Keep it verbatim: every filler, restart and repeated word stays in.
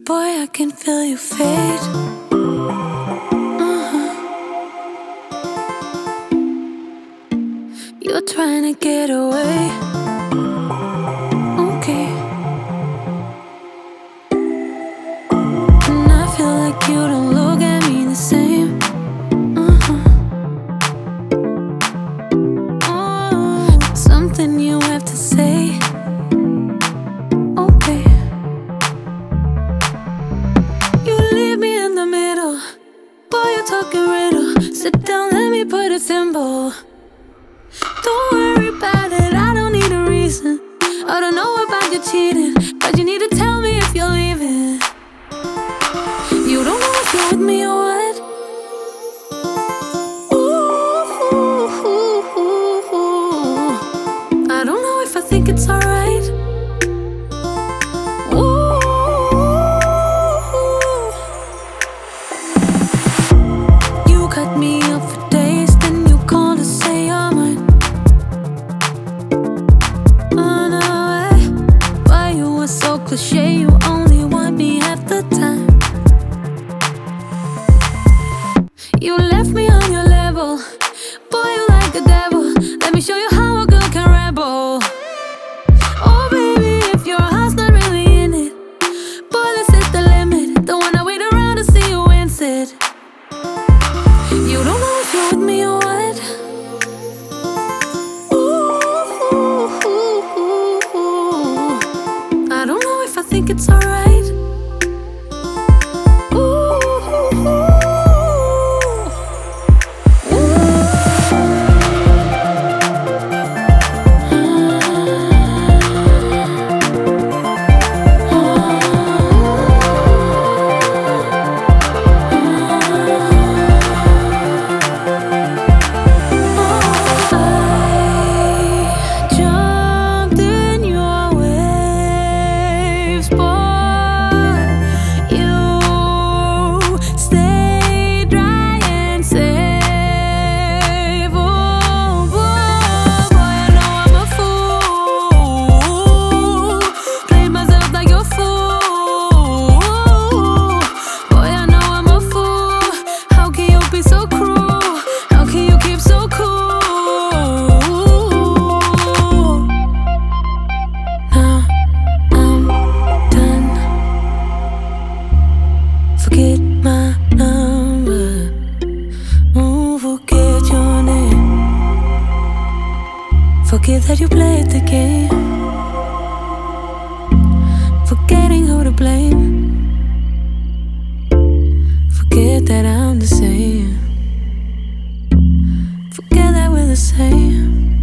Boy, I can feel you fade. uh-huh. You're trying to get away. Okay. And I feel like you don't look at me the same. uh-huh. Oh, something you have to say. Okay. Boy, you're talking riddle. Sit down, let me put a symbol. Don't worry about it, I don't need a reason. I don't know about you cheating, but you need to tell me if you're leaving. You don't know if you're with me or what. Ooh, ooh, ooh, ooh, ooh. I don't know if I think it's alright. Cut me up for days, then you call to say you're mine. Oh no, why? Why you were so cliche, you only want me half the time. You left me on your level. Boy, you like a devil. Let me show you how a girl can rebel. Oh baby, if your heart's not really in it, boy, this is the limit. Don't wanna wait around to see you wins it. You don't know if you're with me or what. Ooh, ooh, ooh, ooh, ooh. I don't know if I think it's alright. Ooh, ooh, ooh. Forget my number. Oh, forget your name. Forget that you played the game. Forgetting who to blame. Forget that I'm the same. Forget that we're the same.